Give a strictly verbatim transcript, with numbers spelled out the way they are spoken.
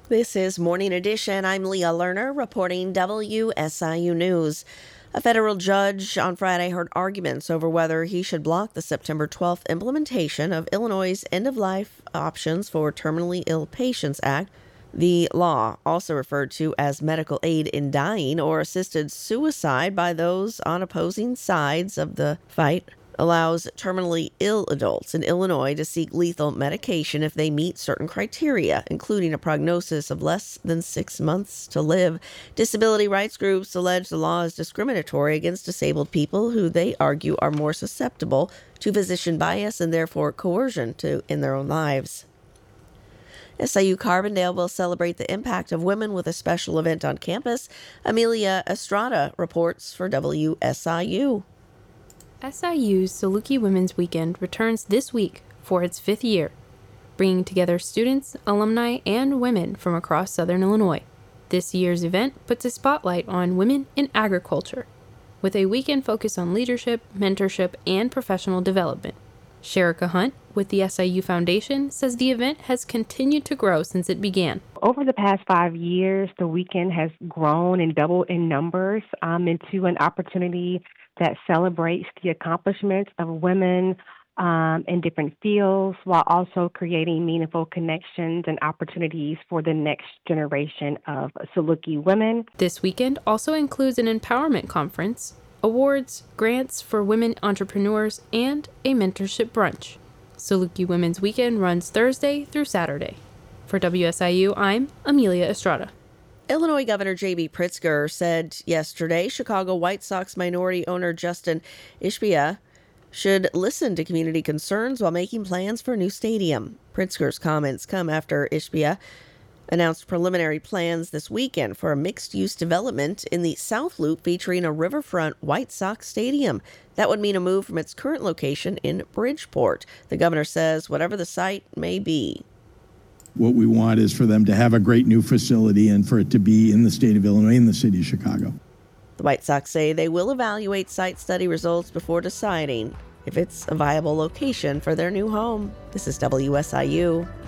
This is Morning Edition. I'm Leah Lerner reporting W S I U News. A federal judge on Friday heard arguments over whether he should block the September twelfth implementation of Illinois' End-of-Life Options for Terminally Ill Patients Act. The law, also referred to as medical aid in dying or assisted suicide by those on opposing sides of the fight, allows terminally ill adults in Illinois to seek lethal medication if they meet certain criteria, including a prognosis of less than six months to live. Disability rights groups allege the law is discriminatory against disabled people who they argue are more susceptible to physician bias and therefore coercion to in their own lives. S I U Carbondale will celebrate the impact of women with a special event on campus. Amelia Estrada reports for W S I U. S I U's Saluki Women's Weekend returns this week for its fifth year, bringing together students, alumni, and women from across Southern Illinois. This year's event puts a spotlight on women in agriculture, with a weekend focus on leadership, mentorship, and professional development. Sherika Hunt with the S I U Foundation says the event has continued to grow since it began. Over the past five years, the weekend has grown and doubled in numbers um, into an opportunity that celebrates the accomplishments of women um, in different fields while also creating meaningful connections and opportunities for the next generation of Saluki women. This weekend also includes an empowerment conference, awards, grants for women entrepreneurs, and a mentorship brunch. Saluki Women's Weekend runs Thursday through Saturday. For W S I U, I'm Amelia Estrada. Illinois Governor J B Pritzker said yesterday Chicago White Sox minority owner Justin Ishbia should listen to community concerns while making plans for a new stadium. Pritzker's comments come after Ishbia announced preliminary plans this weekend for a mixed-use development in the South Loop featuring a riverfront White Sox stadium. That would mean a move from its current location in Bridgeport. The governor says whatever the site may be. What we want is for them to have a great new facility and for it to be in the state of Illinois, in the city of Chicago. The White Sox say they will evaluate site study results before deciding if it's a viable location for their new home. This is W S I U.